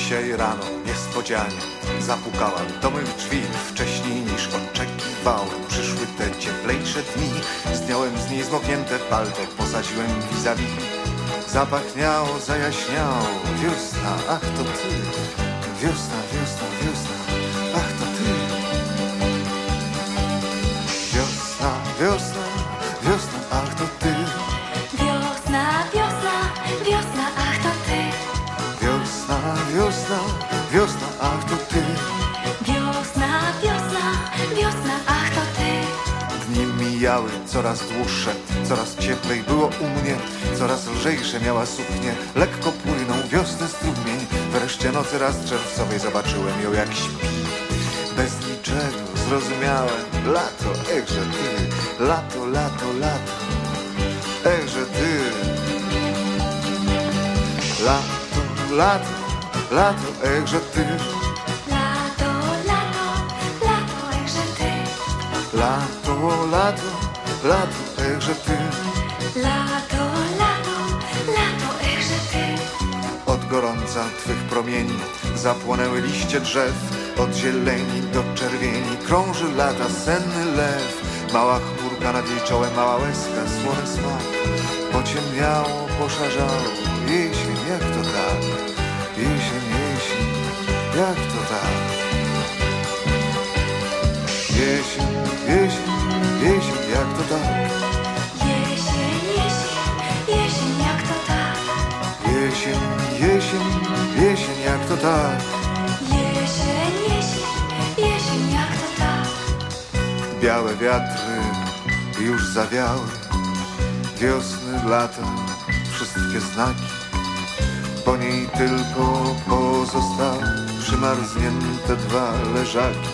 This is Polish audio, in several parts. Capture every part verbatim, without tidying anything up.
Dzisiaj rano niespodzianie zapukałem do mych drzwi. Wcześniej niż oczekiwałem przyszły te cieplejsze dni. Zdjąłem z niej zmoknięte palto, posadziłem vis-a-vis. Zapachniało, zajaśniało, wiosna, ach to ty. Wiosna, wiosna, wiosna, ach to ty. Wiosna, wiosna, wiosna, ach to ty. Wiosna, wiosna, wiosna, ach to ty. Wiosna, wiosna, wiosna, ach to ty. Wiosna, wiosna, wiosna, ach to ty. Dni mijały coraz dłuższe, coraz cieplej było u mnie, coraz lżejsze miała suknię, lekko płynął wiosny strumień. Wreszcie nocy raz czerwcowej zobaczyłem ją jak śpi. Bez niczego zrozumiałem, lato, echże ty, lato, lato, lato, echże ty. Lato, lato, lato, echże ty. Lato, lato, lato, echże ty. Lato, lato, lato, echże ty. Lato, lato, lato, echże ty. Od gorąca twych promieni zapłonęły liście drzew. Od zieleni do czerwieni krąży lata senny lew. Mała chmurka nad jej czołem, mała łezka, słony smak. Pociemniało, poszarzało, jesień, jak to tak? Jesień, jesień, jak to tak? Jesień, jesień, jesień, jak to tak? Jesień, jesień, jesień, jak to tak? Jesień, jesień, jesień, jak to tak? Jesień, jesień, jesień, jak to tak? Białe wiatry już zawiały, wiosny, lata, wszystkie znaki. Po niej tylko pozostały przymarznięte dwa leżaki.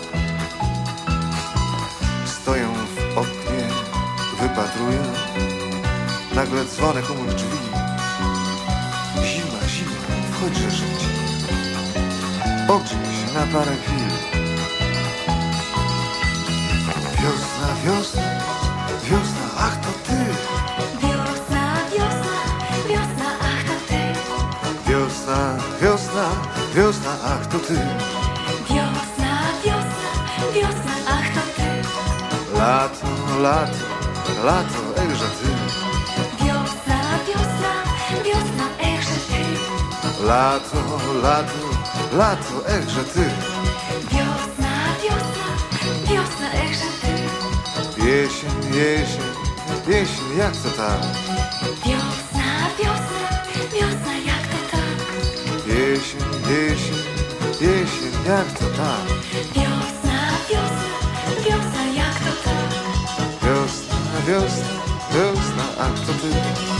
Stoję w oknie, wypatruję, nagle dzwonek u mych drzwi. Zima, zima, wchodźże życie, pogrzej się na parę chwil. Wiosna, wiosna, wiosna, ach to ty. Wiosna, wiosna, wiosna, ach to ty. Wiosna, wiosna, wiosna, ach to ty. Wiosna, wiosna, wiosna, ach to ty. Lato, lato, lato, echże ty. Wiosna, wiosna, wiosna, echże ty. Lato, lato, lato, echże ty. Wiosna, wiosna, wiosna, echże ty. Jesień, jesień, jesień, jak to tak? Wiosna, wiosna, wiosna, jak to tak? Jesień, jesień, jesień, jak to tak? Wiosna, wiosna, wiosna, jak to tak? Wiosna, wiosna, wiosna, ach to ty.